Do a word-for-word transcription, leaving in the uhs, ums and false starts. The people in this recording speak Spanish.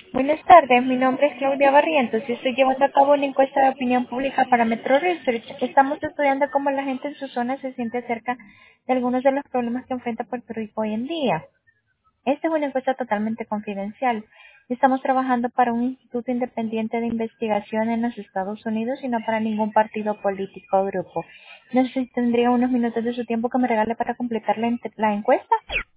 Buenas tardes, mi nombre es Claudia Barrientos y estoy llevando a cabo una encuesta de opinión pública para Metro Research. Estamos estudiando cómo la gente en su zona se siente acerca de algunos de los problemas que enfrenta Puerto Rico hoy en día. Esta es una encuesta totalmente confidencial. Estamos trabajando para un instituto independiente de investigación en los Estados Unidos y no para ningún partido político o grupo. No sé si tendría unos minutos de su tiempo que me regale para completar la, ent- la encuesta.